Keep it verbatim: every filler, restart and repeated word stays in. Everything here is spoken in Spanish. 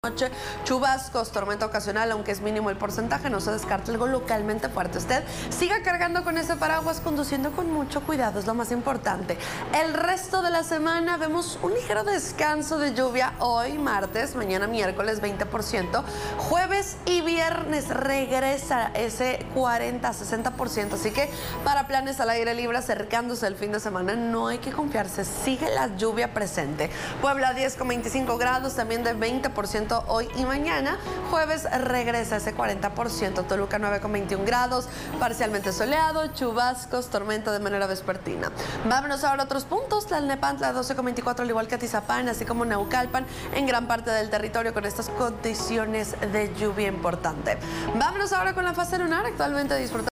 Noche, chubascos, tormenta ocasional, aunque es mínimo el porcentaje, no se descarta algo localmente fuerte. Usted siga cargando con ese paraguas, conduciendo con mucho cuidado, es lo más importante. El resto de la semana vemos un ligero descanso de lluvia hoy, martes, mañana miércoles veinte por ciento, jueves y viernes regresa ese cuarenta a sesenta por ciento, así que para planes al aire libre acercándose el fin de semana no hay que confiarse, sigue la lluvia presente. Puebla diez con veinticinco grados, también de veinte por ciento hoy y mañana. Jueves regresa ese cuarenta por ciento. Toluca nueve con veintiún grados, parcialmente soleado, chubascos, tormenta de manera vespertina. Vámonos ahora a otros puntos. Tlalnepantla doce con veinticuatro, al igual que Atizapán, así como Naucalpan, en gran parte del territorio con estas condiciones de lluvia importante. Vámonos ahora con la fase lunar, actualmente disfrutando